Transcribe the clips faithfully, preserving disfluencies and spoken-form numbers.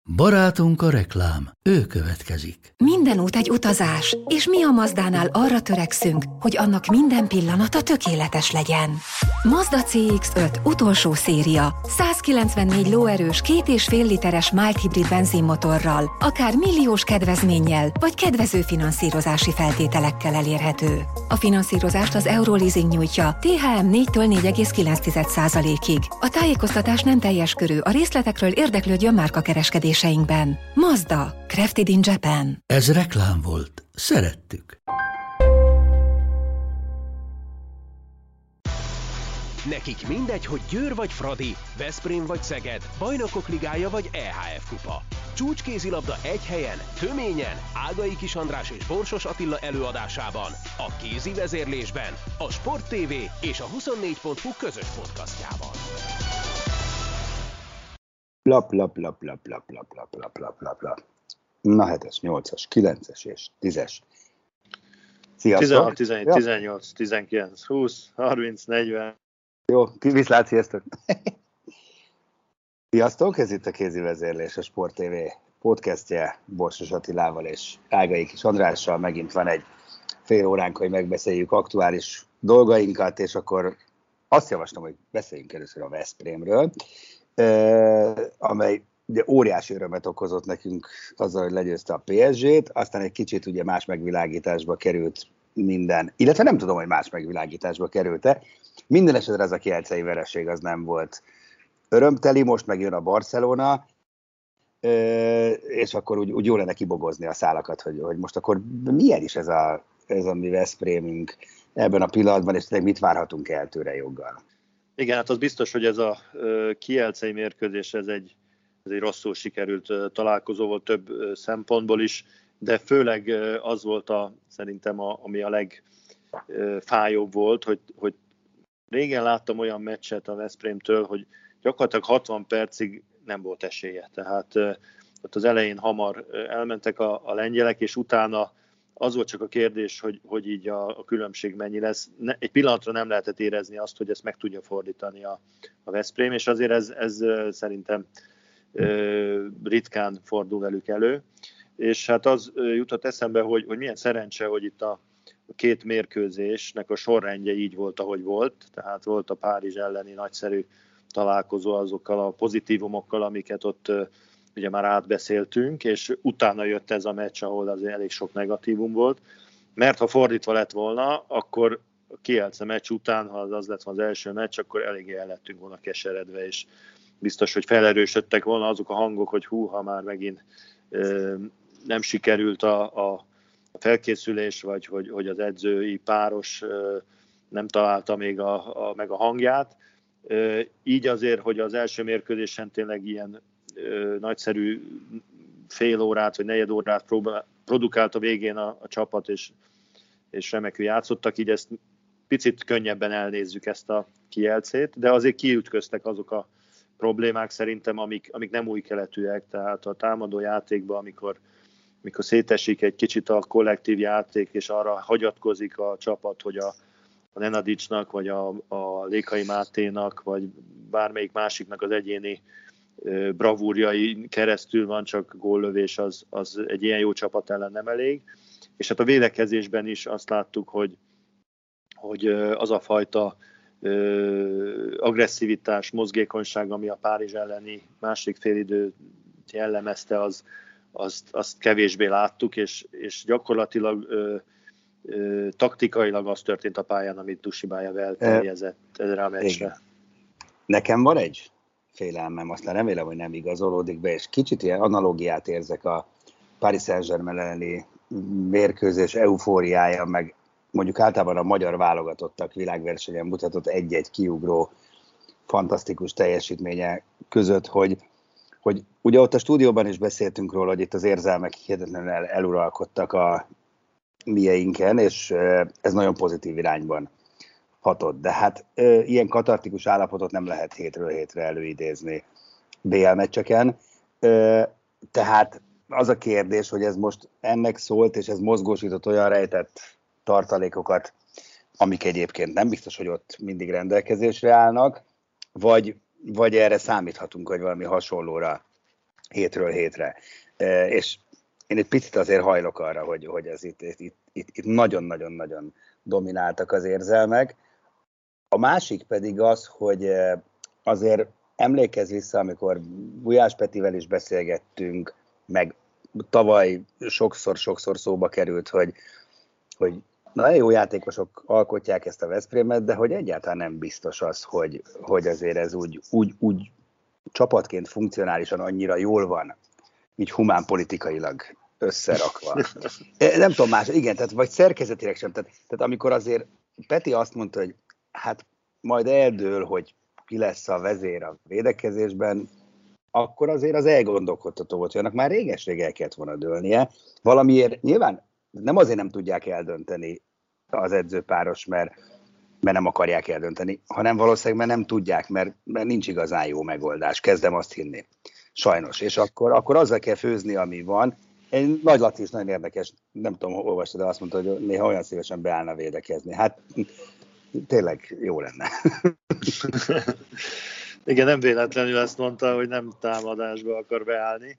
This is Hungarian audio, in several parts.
Barátunk a reklám, ő következik. Minden út egy utazás, és mi a Mazdánál arra törekszünk, hogy annak minden pillanata tökéletes legyen. Mazda cé iksz öt utolsó széria, százkilencvennégy lóerős, két és fél literes mild hibrid benzinmotorral, akár milliós kedvezménnyel, vagy kedvező finanszírozási feltételekkel elérhető. A finanszírozást az Euroleasing nyújtja té há em négytől négy egész kilenc százalékig. A tájékoztatás nem teljes körű, a részletekről érdeklődjön márkakereskedéseinkben. Mazda, crafted in Japan. Ez reklám volt. Szerettük. Nekik mindegy, hogy Győr vagy Fradi, Veszprém vagy Szeged, Bajnokok Ligája vagy é há ef Kupa. Csúcskézilabda egy helyen, töményen, Ágai Kis András és Borsos Attila előadásában, a kézi vezérlésben, a Sport té vé és a huszonnégy pont hu közös podcastjában. Lap, lap, lap, lap, lap, lap, lap, lap, lap, lap, lap. Na, hetes, nyolcas, kilences és tízes. Sziasztok! tizenhat, tizenegy, tizennyolc, tizenkilenc, húsz, harminc, negyven. Jó, viszlát, sziasztok! Sziasztok, ez itt a kézi vezérlés, a Sport té vé podcastje Borsos Attilával és Ágai Kis Andrással. Megint van egy fél óránk, hogy megbeszéljük aktuális dolgainkat, és akkor azt javaslom, hogy beszéljünk először a Veszprémről, amely ugye óriási örömet okozott nekünk azzal, hogy legyőzte a pé es gét, aztán egy kicsit ugye más megvilágításba került minden, illetve nem tudom, hogy más megvilágításba került-e. Minden esetre ez a kielcei vereség az nem volt örömteli, most megjön a Barcelona, és akkor úgy, úgy jó lenne kibogozni a szálakat, hogy, hogy most akkor milyen is ez a, ez a mi Veszprémünk ebben a pillanatban, és mit várhatunk el tőle joggal. Igen, hát az biztos, hogy ez a kielcei mérkőzés, ez egy, ez egy rosszul sikerült találkozó volt több szempontból is, de főleg az volt a, szerintem, a, ami a legfájóbb volt, hogy, hogy régen láttam olyan meccset a Veszprémtől, hogy gyakorlatilag hatvan percig nem volt esélye. Tehát ott az elején hamar elmentek a, a lengyelek, és utána az volt csak a kérdés, hogy, hogy így a, a különbség mennyi lesz. Ne, egy pillanatra nem lehetett érezni azt, hogy ezt meg tudja fordítani a, a Veszprém, és azért ez, ez szerintem ritkán fordul velük elő. És hát az jutott eszembe, hogy, hogy milyen szerencse, hogy itt a, a két mérkőzésnek a sorrendje így volt, ahogy volt. Tehát volt a Párizs elleni nagyszerű találkozó azokkal a pozitívumokkal, amiket ott ugye már átbeszéltünk, és utána jött ez a meccs, ahol azért elég sok negatívum volt. Mert ha fordítva lett volna, akkor a Kielce meccs után, ha az, az lett volna az első meccs, akkor eléggé el lettünk volna keseredve, és biztos, hogy felerősödtek volna azok a hangok, hogy hú, ha már megint ö, nem sikerült a, a felkészülés, vagy hogy, hogy az edzői páros ö, nem találta még a, a, meg a hangját. Ö, így azért, hogy az első mérkőzésen tényleg ilyen ö, nagyszerű fél órát, vagy negyed órát próbál, produkált a végén a, a csapat, és, és remekül játszottak, így ezt picit könnyebben elnézzük ezt a Kielcét, de azért kiütköztek azok a problémák szerintem, amik, amik nem új keletűek, tehát a támadó játékban, amikor, amikor szétesik egy kicsit a kollektív játék, és arra hagyatkozik a csapat, hogy a, a Nenadicsnak, vagy a, a Lékai Máténak, vagy bármelyik másiknak az egyéni ö, bravúrjai keresztül van, csak góllövés, az, az egy ilyen jó csapat ellen nem elég. És hát a védekezésben is azt láttuk, hogy, hogy az a fajta Ö, agresszivitás, mozgékonyság, ami a Párizs elleni másik félidőt jellemezte, az, azt, azt kevésbé láttuk, és, és gyakorlatilag ö, ö, taktikailag az történt a pályán, amit Dusibája elterjezett erre a meccsre. Nekem van egy félelmem, aztán remélem, hogy nem igazolódik be, és kicsit ilyen analógiát érzek a Paris Saint-Germain elleni mérkőzés eufóriája, meg mondjuk általában a magyar válogatottak világversenyen mutatott egy-egy kiugró fantasztikus teljesítménye között, hogy, hogy ugye ott a stúdióban is beszéltünk róla, hogy itt az érzelmek hihetetlenül el, eluralkodtak a mieinken, és ez nagyon pozitív irányban hatott. De hát ilyen katartikus állapotot nem lehet hétről hétre előidézni bé el meccseken. Tehát az a kérdés, hogy ez most ennek szólt, és ez mozgósított olyan rejtett tartalékokat, amik egyébként nem biztos, hogy ott mindig rendelkezésre állnak, vagy, vagy erre számíthatunk, hogy valami hasonlóra hétről hétre. És én egy picit azért hajlok arra, hogy, hogy ez itt, itt, itt, itt nagyon-nagyon-nagyon domináltak az érzelmek. A másik pedig az, hogy azért emlékezz vissza, amikor Gulyás Petivel is beszélgettünk, meg tavaly sokszor-sokszor szóba került, hogy, hogy nagyon jó játékosok alkotják ezt a Veszprémet, de hogy egyáltalán nem biztos az, hogy, hogy azért ez úgy, úgy, úgy csapatként funkcionálisan annyira jól van, így humán politikailag összerakva. Nem tudom más, igen, tehát vagy szerkezetileg sem. Tehát, tehát amikor azért Peti azt mondta, hogy hát majd eldől, hogy ki lesz a vezér a védekezésben, akkor azért az elgondolkodtató volt, hogy annak már réges-rég el kellett volna dőlnie. Valamiért nyilván nem azért nem tudják eldönteni az edzőpáros, mert, mert nem akarják eldönteni, hanem valószínűleg mert nem tudják, mert, mert nincs igazán jó megoldás. Kezdem azt hinni. Sajnos. És akkor, akkor azzal kell főzni, ami van. Egy Nagy Laci is nagyon érdekes, nem tudom, olvastad, de azt mondta, hogy néha olyan szívesen beállna védekezni. Hát tényleg jó lenne. Igen, nem véletlenül ezt mondta, hogy nem támadásba akar beállni.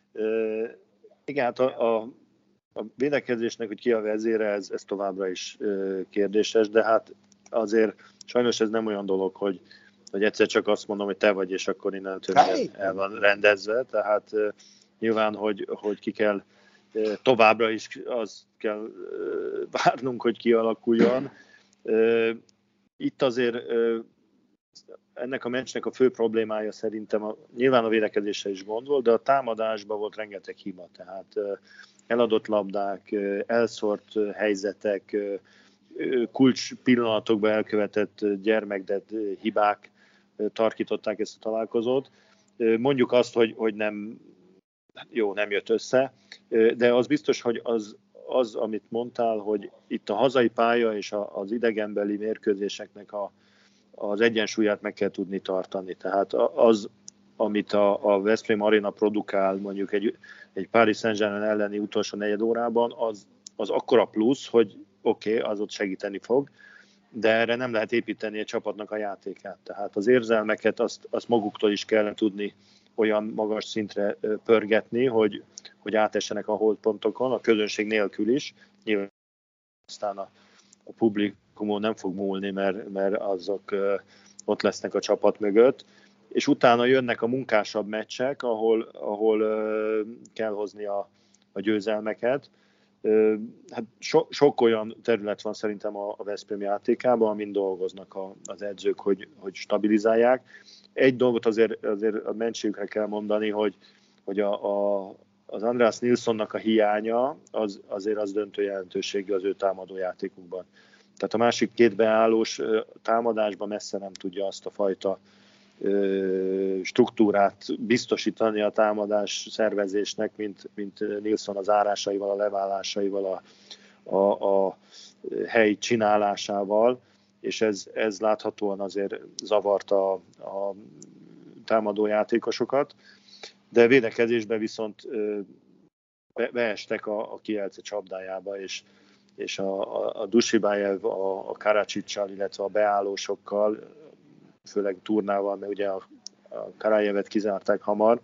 Igen, hát a, a, a védekezésnek, hogy ki a vezére, ez, ez továbbra is kérdéses, de hát azért sajnos ez nem olyan dolog, hogy, hogy egyszer csak azt mondom, hogy te vagy, és akkor innentől el van rendezve. Tehát nyilván, hogy, hogy ki kell továbbra is, az kell várnunk, hogy kialakuljon. Itt azért ennek a meccsnek a fő problémája szerintem a, nyilván a védekezésre is gond volt, de a támadásban volt rengeteg hiba, tehát eladott labdák, elszórt helyzetek, kulcs pillanatokban elkövetett gyermekded hibák tarkították ezt a találkozót. Mondjuk azt, hogy, hogy nem, jó, nem jött össze, de az biztos, hogy az, az, amit mondtál, hogy itt a hazai pálya és az idegenbeli mérkőzéseknek a, az egyensúlyát meg kell tudni tartani. Tehát az, amit a, a Veszprém Arena produkál mondjuk egy, egy Paris Saint-Germain elleni utolsó negyed órában, az, az akkora plusz, hogy oké, okay, az ott segíteni fog, de erre nem lehet építeni egy csapatnak a játékát. Tehát az érzelmeket azt, azt maguktól is kell tudni olyan magas szintre pörgetni, hogy, hogy átessenek a holdpontokon, a közönség nélkül is. Nyilván aztán a, a publikumon nem fog múlni, mert, mert azok ott lesznek a csapat mögött. És utána jönnek a munkásabb meccsek, ahol, ahol kell hozni a, a győzelmeket. Hát so, sok olyan terület van szerintem a, a Veszprém játékában, amin dolgoznak a, az edzők, hogy, hogy stabilizálják. Egy dolgot azért, azért a mentségükre kell mondani, hogy, hogy a, a, az Andreas Nilssonnak a hiánya az, azért az döntő jelentőségű az ő támadó játékukban. Tehát a másik két beállós támadásban messze nem tudja azt a fajta ö, struktúrát biztosítani a támadás szervezésnek, mint, mint Nilsson az árásaival, a leválásaival, a, a, a hely csinálásával, és ez, ez láthatóan azért zavarta a, a támadó játékosokat, de védekezésben viszont ö, be, beestek a, a Kielce csapdájába, és és a, a, a Dusibájev, a, a Karacsicsal, illetve a beállósokkal, főleg Turnával, mert ugye a, a Karajevet kizárták hamar,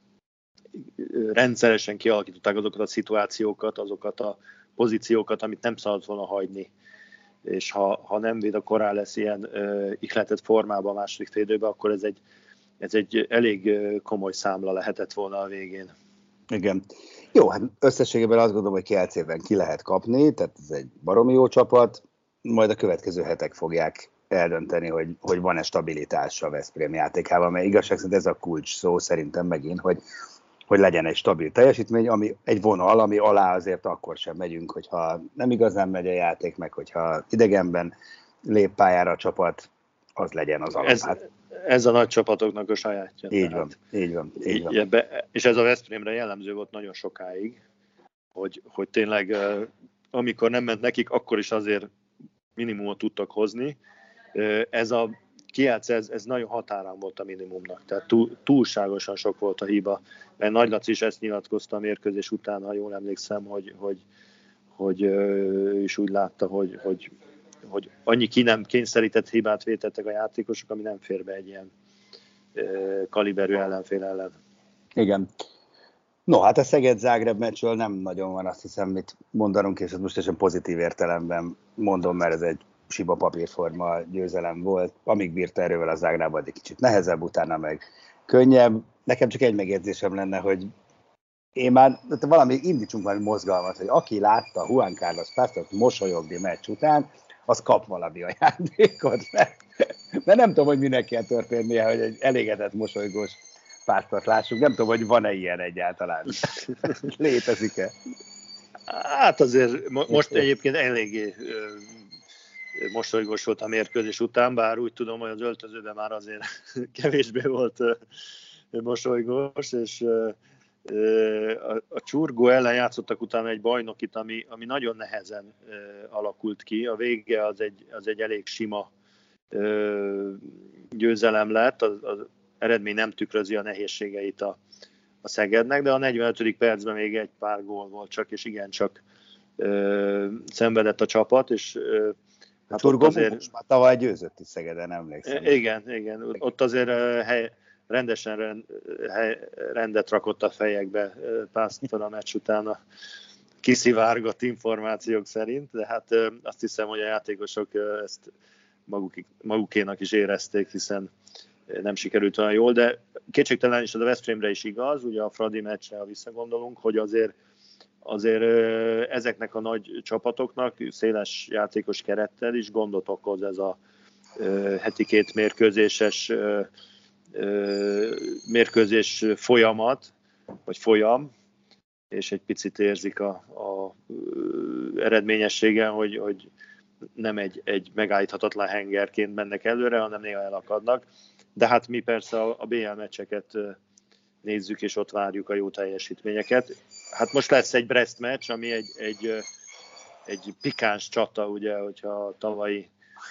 rendszeresen kialakították azokat a szituációkat, azokat a pozíciókat, amit nem szabad volna hagyni. És ha, ha nem véd a korá lesz ilyen uh, ihletett formában a második fél időben, akkor ez egy, ez egy elég uh, komoly számla lehetett volna a végén. Igen. Jó, hát összességében azt gondolom, hogy Kielcében ki lehet kapni, tehát ez egy baromi jó csapat, majd a következő hetek fogják eldönteni, hogy, hogy van-e stabilitás a Veszprém játékában, mert igazság szerint ez a kulcs szó szerintem megint, hogy, hogy legyen egy stabil teljesítmény, ami egy vonal, ami alá azért akkor sem megyünk, hogyha nem igazán megy a játék, meg hogyha idegenben lép pályára a csapat, az legyen az alap. Ez, hát, ez a nagy csapatoknak a sajátja. Így van, így van. Így van. Be, és ez a Veszprémre jellemző volt nagyon sokáig, hogy, hogy tényleg amikor nem ment nekik, akkor is azért minimumot tudtak hozni. Ez a Kielce, ez, ez nagyon határán volt a minimumnak, tehát túl, túlságosan sok volt a hiba. Mert Nagy Laci is ezt nyilatkozta a mérkőzés után, ha jól emlékszem, hogy, hogy, hogy ő is úgy látta, hogy, hogy, hogy annyi ki nem kényszerített hibát vétettek a játékosok, ami nem fér be egy ilyen kaliberű ellenfél ellen. Igen. No, hát a Szeged-Zágráb meccsről nem nagyon van, azt hiszem, mit mondanunk, és ezt most teljesen pozitív értelemben mondom, mert ez egy siba papírforma győzelem volt. Amíg bírta erővel a Zágráb, egy kicsit nehezebb, utána meg könnyebb. Nekem csak egy megjegyzésem lenne, hogy én már valami indítsunk valami mozgalmat, hogy aki látta Juan Carlos Pásztort mosolyogni meccs után, az kap valami ajándékot. Mert, mert nem tudom, hogy minek kell történnie, hogy egy elégedett mosolygós Pásztort lássuk. Nem tudom, hogy van-e ilyen egyáltalán. Létezik-e? Hát azért mo- most egyébként eléggé mosolygós volt a mérkőzés után, bár úgy tudom, hogy az öltözőben már azért kevésbé volt mosolygós, és a, a Csurgó ellen játszottak utána egy bajnokit, ami, ami nagyon nehezen alakult ki. A vége az egy, az egy elég sima győzelem lett, az, az eredmény nem tükrözi a nehézségeit a, a Szegednek, de a negyvenötödik percben még egy pár gól volt csak, és igencsak ö, szenvedett a csapat, és ö, hát Csurgó azért... most már tavaly győzött is Szegeden, emlékszem. Igen, igen, ott azért hely, rendesen rend, hely, rendet rakott a fejekbe Pásztor a meccs után a kiszivárgott információk szerint, de hát ö, azt hiszem, hogy a játékosok ö, ezt maguk, magukénak is érezték, hiszen nem sikerült olyan jól, de kétségtelen is az a Veszprémre is igaz, ugye a Fradi meccsre, ha visszagondolunk, hogy azért, azért ezeknek a nagy csapatoknak széles játékos kerettel is gondot okoz ez a heti két mérkőzéses mérkőzés folyamat, vagy folyam, és egy picit érzik a, a eredményességen, hogy, hogy nem egy, egy megállíthatatlan hengerként mennek előre, hanem néha elakadnak. De hát mi persze a bé el meccseket nézzük, és ott várjuk a jó teljesítményeket. Hát most lesz egy Brest meccs, ami egy, egy, egy pikáns csata, ugye, hogyha a tavalyi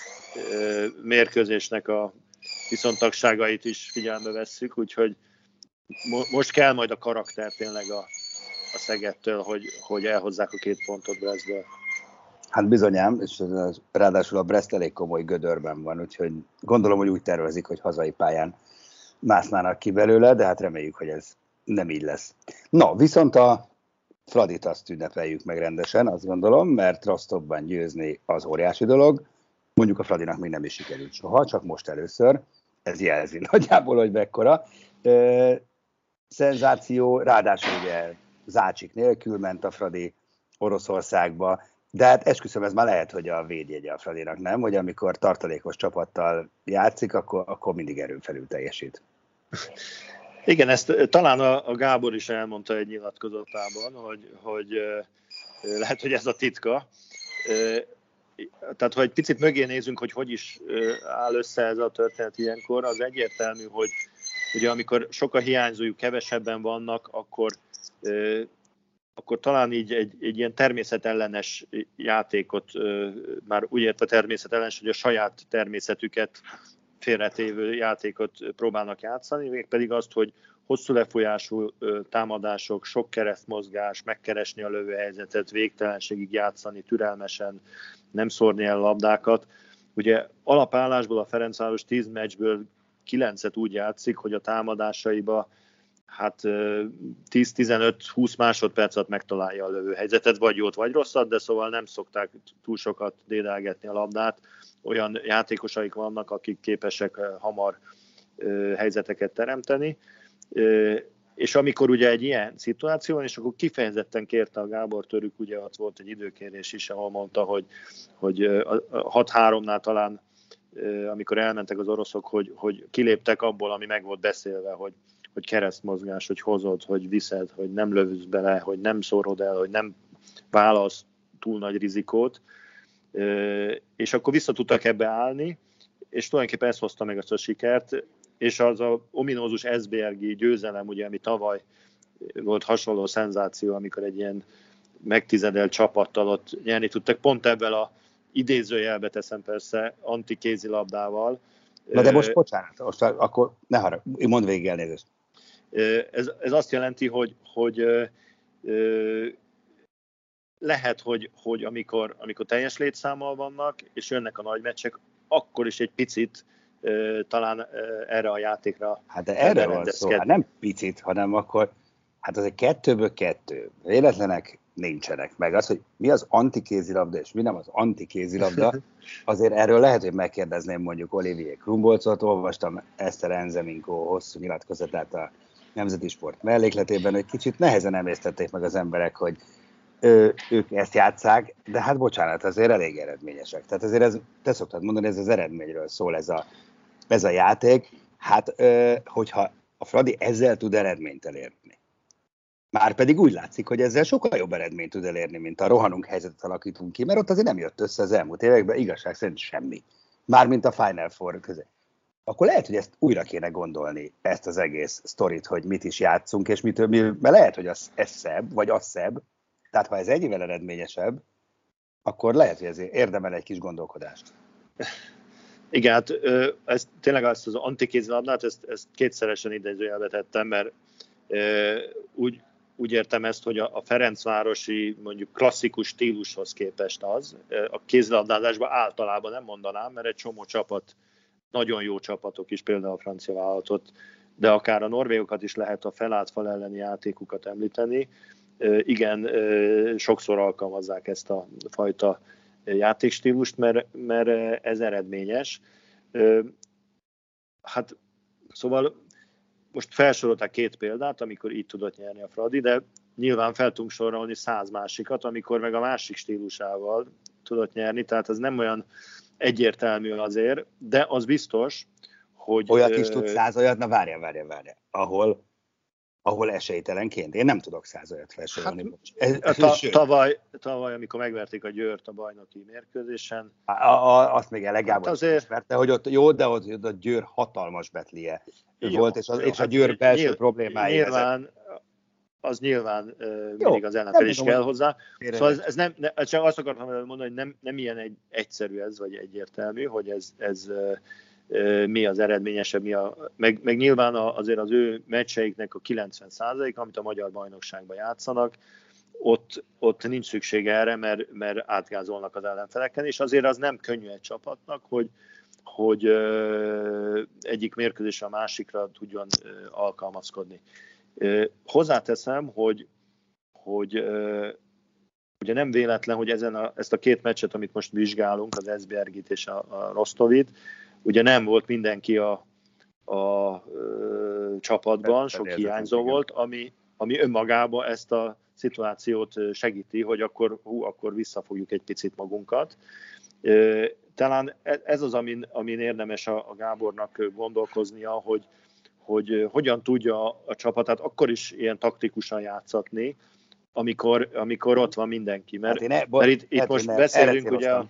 mérkőzésnek a viszontagságait is figyelme vesszük, úgyhogy most kell majd a karakter tényleg a, a Szegedtől, hogy, hogy elhozzák a két pontot Brestből. Hát bizonyám, és ráadásul a Brest elég komoly gödörben van, úgyhogy gondolom, hogy úgy tervezik, hogy hazai pályán másznának ki belőle, de hát reméljük, hogy ez nem így lesz. No, viszont a Fradit azt ünnepeljük meg rendesen, azt gondolom, mert Rostovban győzni az óriási dolog. Mondjuk a Fradinak még nem is sikerült soha, csak most először. Ez jelzi nagyjából, hogy mekkora. E, szenzáció, ráadásul ugye Zácsik nélkül ment a Fradi Oroszországba, de hát esküszöm, ez már lehet, hogy a védjegye a Fradinak, nem? Hogy amikor tartalékos csapattal játszik, akkor, akkor mindig erőn felül teljesít. Igen, ezt talán a, a Gábor is elmondta egy nyilatkozatában, hogy, hogy lehet, hogy ez a titka. Tehát, ha egy picit mögé nézünk, hogy hogy is áll össze ez a történet ilyenkor, az egyértelmű, hogy ugye amikor sok a hiányzójuk, kevesebben vannak, akkor akkor talán így egy, egy ilyen természetellenes játékot, már úgy értve természetellenes, hogy a saját természetüket félretévő játékot próbálnak játszani, még pedig azt, hogy hosszú lefolyású támadások, sok keresztmozgás, megkeresni a lövőhelyzetet, végtelenségig játszani, türelmesen, nem szórni el labdákat. Ugye alapállásból a Ferencváros tíz meccsből kilencet úgy játszik, hogy a támadásaiba hát tíz-tizenöt-húsz másodperc alatt megtalálja a lövőhelyzetet, vagy jót, vagy rosszat, de szóval nem szokták túl sokat dédelgetni a labdát. Olyan játékosaik vannak, akik képesek hamar helyzeteket teremteni. És amikor ugye egy ilyen szituáció van, és akkor kifejezetten kérte a Gábor Törük, ugye ott volt egy időkérés is, ahol mondta, hogy, hogy hat háromnál talán, amikor elmentek az oroszok, hogy, hogy kiléptek abból, ami meg volt beszélve, hogy hogy keresztmozgás, hogy hozod, hogy viszed, hogy nem lövsz bele, hogy nem szórod el, hogy nem válasz túl nagy rizikót, és akkor vissza tudtak ebbe állni, és tulajdonképpen ez hozta meg azt a sikert, és az a ominózus Esbjergi győzelem, ugye, ami tavaly volt hasonló szenzáció, amikor egy ilyen megtizedelt csapattal ott nyerni tudtak, pont ebben a idézőjelbe teszem persze, antikézilabdával. Na de most bocsánat, most akkor ne haragudj, mondd végig elnézést. Ez, ez azt jelenti, hogy, hogy ö, lehet, hogy, hogy amikor, amikor teljes létszámmal vannak, és jönnek a nagy meccsek, akkor is egy picit ö, talán ö, erre a játékra. Hát de erre van szó, hát nem picit, hanem akkor Hát az egy kettőből kettő. Véletlenek nincsenek meg. Az, hogy mi az antikézilabda, és mi nem az antikézilabda, azért erről lehet, hogy megkérdezném mondjuk Olivier Krumbolcot, olvastam Eszter Enzeminkó hosszú nyilatkozatát a Nemzeti Sport mellékletében, hogy kicsit nehezen emésztették meg az emberek, hogy ő, ők ezt játsszák, de hát bocsánat, azért elég eredményesek. Tehát azért ez, te szoktad mondani, ez az eredményről szól ez a, ez a játék. Hát, ö, hogyha a Fradi ezzel tud eredményt elérni, már pedig úgy látszik, hogy ezzel sokkal jobb eredményt tud elérni, mint a rohanunk helyzetet alakítunk ki, mert ott azért nem jött össze az elmúlt években, igazság szerint semmi. Mármint a Final Four közé. Akkor lehet, hogy ezt újra kéne gondolni, ezt az egész sztorit, hogy mit is játszunk, és mit, mert lehet, hogy az, ez szebb, vagy az szebb. Tehát ha ez ennyivel eredményesebb, akkor lehet, hogy ezért érdemel egy kis gondolkodást. Igen, hát ez tényleg azt az antikézilabdát, ezt, ezt kétszeresen idézőjelbe tettem, mert úgy, úgy értem ezt, hogy a Ferencvárosi mondjuk klasszikus stílushoz képest az, a kézilabdázásban általában nem mondanám, mert egy csomó csapat, nagyon jó csapatok is, például a francia vállalatot, de akár a norvégokat is lehet a felállt fal elleni játékukat említeni. Igen, sokszor alkalmazzák ezt a fajta játékstílust, mert, mert ez eredményes. Hát szóval most felsorolták két példát, amikor így tudott nyerni a Fradi, de nyilván fel tudunk sorolni száz másikat, amikor meg a másik stílusával tudott nyerni, tehát ez nem olyan egyértelmű azért, de az biztos, hogy... Olyat is tud száz olyat, na várjál, várjál, várjál, ahol, ahol esélytelenként. Én nem tudok száz olyat felsorolni. Hát, ez, ta, tavaly, tavaly, amikor megverték a Győrt a bajnoki mérkőzésen... A, a, azt még Elegábor hát azért... ismerte, hogy ott jó, de ott, ott a Győr hatalmas betlie jó, volt, és, az, jó, és a hát Győr belső nyilv, problémái. Nyilván, az nyilván uh, mindig az ellenfél is kell hozzá. Szóval ez, ez nem, ne, csak azt akartam mondani, hogy nem, nem ilyen egy, egyszerű ez, vagy egyértelmű, hogy ez, ez uh, uh, mi az eredményesebb, mi a, meg, meg nyilván a, azért az ő meccseiknek a kilencven százaléka, amit a magyar bajnokságban játszanak, ott, ott nincs szüksége erre, mert, mert átgázolnak az ellenfeleken, és azért az nem könnyű egy csapatnak, hogy hogy uh, egyik mérkőzésre a másikra tudjon uh, alkalmazkodni. Uh, hozzáteszem, hogy, hogy uh, ugye nem véletlen, hogy ezen a, ezt a két meccset, amit most vizsgálunk, az Esbjergit és a, a Rostovit, ugye nem volt mindenki a, a uh, csapatban, sok hiányzó volt, ami, ami önmagában ezt a szituációt segíti, hogy akkor, hú, akkor visszafogjuk egy picit magunkat. Uh, Talán ez az, amin, amin érdemes a, a Gábornak gondolkoznia, hogy, hogy hogyan tudja a csapatát akkor is ilyen taktikusan játszatni, amikor, amikor ott van mindenki. Mert, hát ne, mert itt, itt most beszélünk ugye a,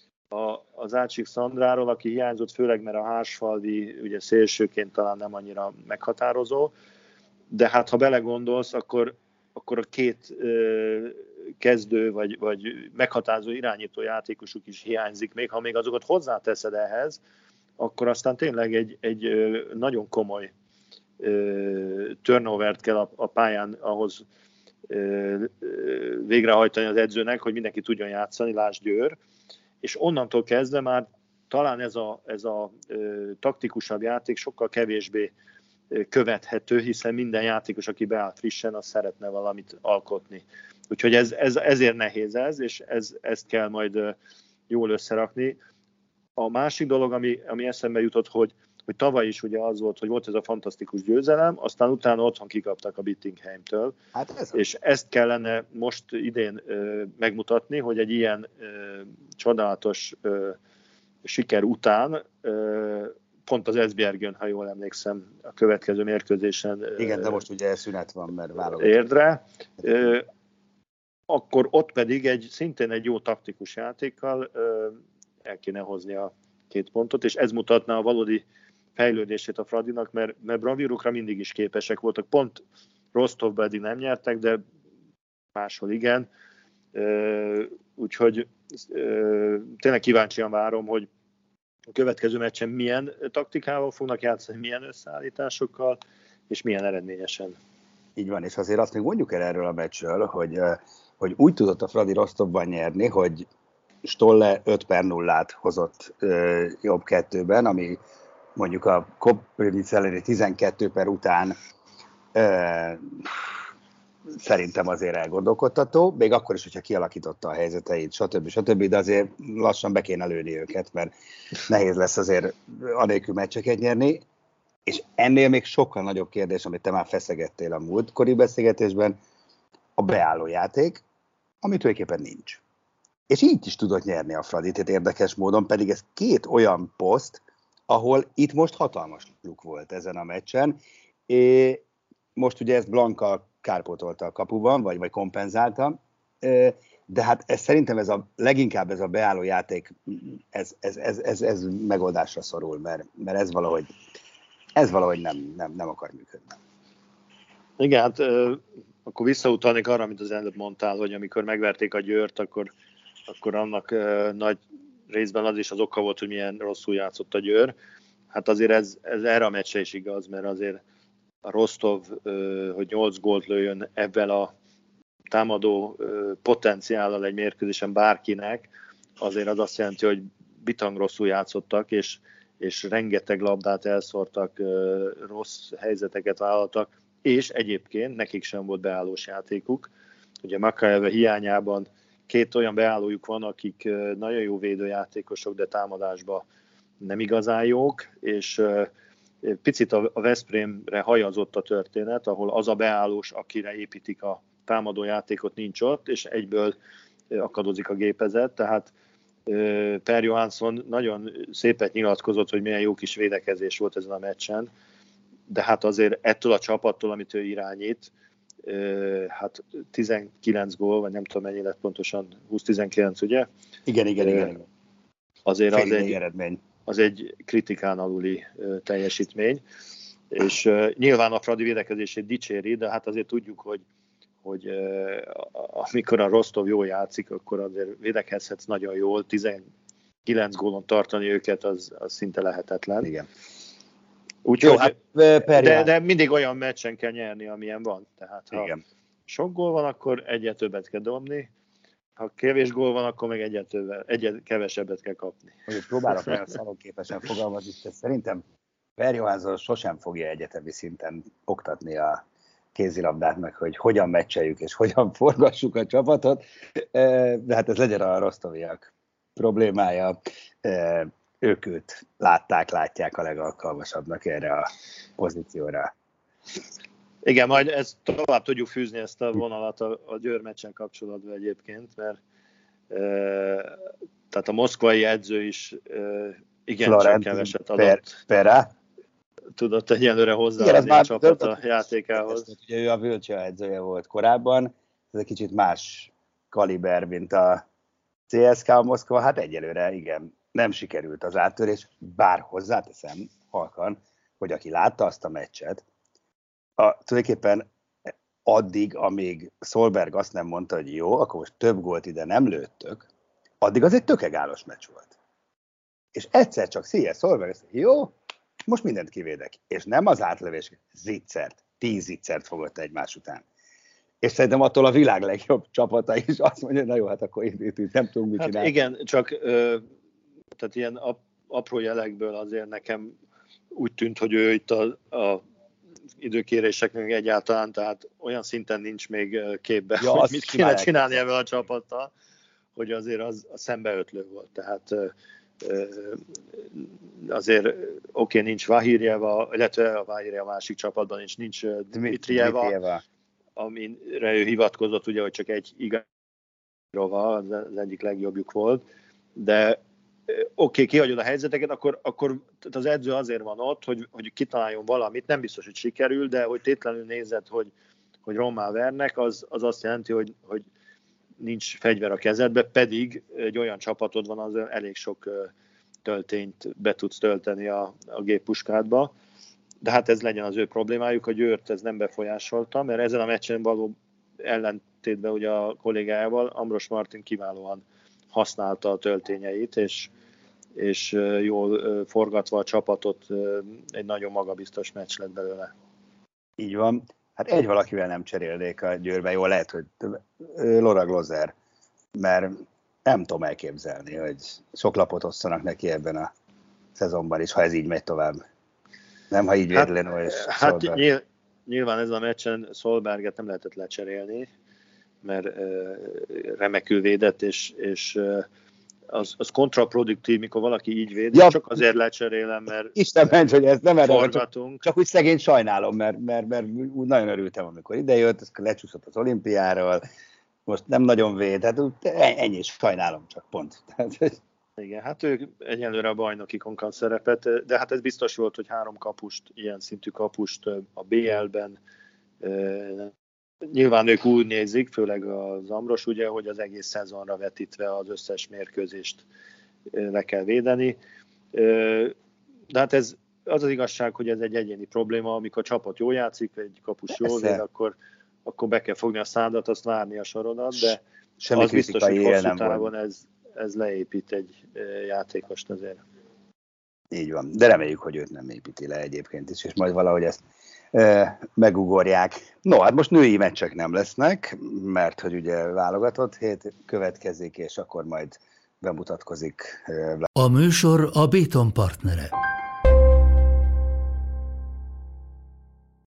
a, az Ácsik Szandráról, aki hiányzott, főleg mert a Hársfalvi ugye szélsőként talán nem annyira meghatározó, de hát ha belegondolsz, akkor, akkor a két ö, kezdő vagy, vagy meghatározó irányító játékosuk is hiányzik még, ha még azokat hozzáteszed ehhez, akkor aztán tényleg egy, egy nagyon komoly turnovert kell a, a pályán ahhoz végrehajtani az edzőnek, hogy mindenki tudjon játszani, lásd Győr, és onnantól kezdve már talán ez a, ez a taktikusabb játék sokkal kevésbé követhető, hiszen minden játékos, aki beállt frissen, az szeretne valamit alkotni. Úgyhogy ez, ez, ezért nehéz ez, és ez, ezt kell majd jól összerakni. A másik dolog, ami, ami eszembe jutott, hogy, hogy tavaly is ugye az volt, hogy volt ez a fantasztikus győzelem, aztán utána otthon kikaptak a Bittingheimtől. Hát ez és ezt kellene most idén ö, megmutatni, hogy egy ilyen ö, csodálatos ö, siker után ö, pont az Esbjergön, ha jól emlékszem, a következő mérkőzésen. Igen, de most ugye szünet van, mert válogatott. Érdre. Ö, akkor ott pedig egy, szintén egy jó taktikus játékkal ö, el kéne hozni a két pontot, és ez mutatná a valódi fejlődését a Fradinak, mert, mert bravírukra mindig is képesek voltak. Pont Rostovban eddig nem nyertek, de máshol igen. Ö, úgyhogy ö, tényleg kíváncsian várom, hogy a következő meccsen milyen taktikával fognak játszani, milyen összeállításokkal, és milyen eredményesen. Így van, és azért azt még mondjuk el erről a meccsről, hogy, hogy úgy tudott a Fradi Rostovban nyerni, hogy Stolle öt per nullát hozott ö, jobb kettőben, ami mondjuk a Koprivnic elleni tizenkét per után ö, szerintem azért elgondolkodtató, még akkor is, hogyha kialakította a helyzeteit, stb. stb., de azért lassan be kéne lőni őket, mert nehéz lesz azért anélkül meccseket nyerni. És ennél még sokkal nagyobb kérdés, amit te már feszegettél a múltkori beszélgetésben, a beálló játék, ami tulajdonképpen nincs. És így is tudott nyerni a Fradi, tehát érdekes módon, pedig ez két olyan poszt, ahol itt most hatalmas luk volt ezen a meccsen. É, most ugye ezt Blanka kárpótolta a kapuban, vagy, vagy kompenzálta, de hát ez, szerintem ez a, leginkább ez a beálló játék, ez, ez, ez, ez, ez megoldásra szorul, mert, mert ez valahogy, ez valahogy nem, nem, nem akar működni. Igen, hát euh, akkor visszautalnék arra, amit az előbb mondtál, hogy amikor megverték a Győrt, akkor, akkor annak euh, nagy részben az is az oka volt, hogy milyen rosszul játszott a Győr. Hát azért ez, ez erre a meccsre is igaz, mert azért a Rostov, hogy nyolc gólt lőjön ebben a támadó potenciállal egy mérkőzésen bárkinek, azért az azt jelenti, hogy bitang rosszul játszottak, és, és rengeteg labdát elszórtak, rossz helyzeteket vállaltak, és egyébként nekik sem volt beállós játékuk. Ugye Makajeve hiányában két olyan beállójuk van, akik nagyon jó védőjátékosok, de támadásban nem igazán jók, és picit a Veszprémre hajazott a történet, ahol az a beállós, akire építik a támadó játékot, nincs ott, és egyből akadozik a gépezet. Tehát Per Johansson nagyon szépet nyilatkozott, hogy milyen jó kis védekezés volt ezen a meccsen, de hát azért ettől a csapattól, amit ő irányít, hát tizenkilenc gól, vagy nem tudom mennyi lett pontosan, húsz tizenkilenc, ugye? Igen, igen, igen. Azért az egy, eredmény. az egy kritikán aluli teljesítmény, és uh, nyilván a Fradi védekezését dicséri, de hát azért tudjuk, hogy, hogy uh, amikor a Rostov jól játszik, akkor azért védekezhetsz nagyon jól, tizenkilenc gólon tartani őket, az, az szinte lehetetlen. Igen. Úgyhogy, hát, de, de mindig olyan meccsen kell nyerni, amilyen van. Tehát ha igen. sok gól van, akkor egyet többet kell dobni, ha kevés gól van, akkor meg egyet, többet, egyet kevesebbet kell kapni. Hogy próbálok olyan szalonképesen fogalmazni, de szerintem Per Johansson sosem fogja egyetemi szinten oktatni a kézilabdát, meg hogy hogyan meccseljük és hogyan forgassuk a csapatot, de hát ez legyen a rostoviak problémája. Ők őt látták, látják a legalkalmasabbnak erre a pozícióra. Igen, majd ezt tovább tudjuk fűzni, ezt a vonalat a, a Győr meccsen kapcsolatban egyébként, mert e, tehát a moszkvai edző is e, igencsak keveset adott. Per, Pera. Tudott egyelőre hozzáadni a csapat a játékához. Ugye ő a Völcsia edzője volt korábban, ez egy kicsit más kaliber, mint a cé es ká Moszkva. Hát egyelőre igen, nem sikerült az áttörés, bár hozzáteszem halkan, hogy aki látta azt a meccset, a, tulajdonképpen addig, amíg Solberg azt nem mondta, hogy jó, akkor most több gólt ide nem lőttök, addig az egy tökegálos meccs volt. És egyszer csak szia Solberg azt mondja, jó, most mindent kivédek. És nem az átlövés, zicsert, tíz zicsert fogott egymás után. És szerintem attól a világ legjobb csapata is azt mondja, na jó, hát akkor itt, itt, itt nem tudunk mit hát csinálni. Igen, csak ö, tehát ilyen ap, apró jelekből azért nekem úgy tűnt, hogy ő itt a, a időkéréseknek egyáltalán, tehát olyan szinten nincs még képbe, ja, hogy mit kéne csinálni ebben a csapattal, hogy azért az a szembeötlő volt. Tehát azért oké, okay, nincs Vahirjeva, illetve a Vahirjeva másik csapatban nincs, nincs Dmitriyeva, amire ő hivatkozott, ugye, hogy csak egy Igorova, az, az egyik legjobbjuk volt, de oké, okay, kihagyod a helyzeteket, akkor, akkor az edző azért van ott, hogy, hogy kitaláljon valamit, nem biztos, hogy sikerül, de hogy tétlenül nézed, hogy, hogy rommá vernek, az, az azt jelenti, hogy, hogy nincs fegyver a kezedbe, pedig egy olyan csapatod van, az elég sok töltényt be tudsz tölteni a, a géppuskádba, de hát ez legyen az ő problémájuk, a Győrt ez nem befolyásolta, mert ezen a meccsen való ellentétben ugye a kollégájával Ambros Martin kiválóan használta a töltényeit, és, és jól forgatva a csapatot egy nagyon magabiztos meccs lett belőle. Így van. Hát egy valakivel nem cserélnék a Győrbe, jó, lehet, hogy Laura Glozer, mert nem tudom elképzelni, hogy sok lapot osszanak neki ebben a szezonban is, ha ez így megy tovább. Nem, ha így hát, védlenül és Hát nyilv, nyilván ezen a meccsen Solberget nem lehetett lecserélni, mert remekül védett, és, és az, az kontraproduktív, mikor valaki így véd, ja, csak azért lecserélem, mert Isten ment, hogy ez nem erre, csak, csak, csak úgy szegény sajnálom, mert, mert, mert úgy nagyon örültem, amikor idejött, ezt lecsúszott az olimpiáról, most nem nagyon véd, hát ennyi is sajnálom, csak pont. Igen, hát ő egyelőre a bajnokikon kap szerepet, de hát ez biztos volt, hogy három kapust, ilyen szintű kapust a bé el-ben, nyilván ők úgy nézik, főleg az Ambros, ugye, hogy az egész szezonra vetítve az összes mérkőzést le kell védeni. De hát ez az az igazság, hogy ez egy egyéni probléma, amikor a csapat jól játszik, egy kapus jól véd, akkor, akkor be kell fogni a szádat, azt várni a sorodat, de semmi az biztos, hogy hosszú távon volt. ez, ez leépít egy játékost azért. Így van, de reméljük, hogy őt nem építi le egyébként is, és majd valahogy ezt e, megugorják. No, hát most női meccsek nem lesznek, mert hogy ugye válogatott hét következik, és akkor majd bemutatkozik. A műsor a Béton partnere.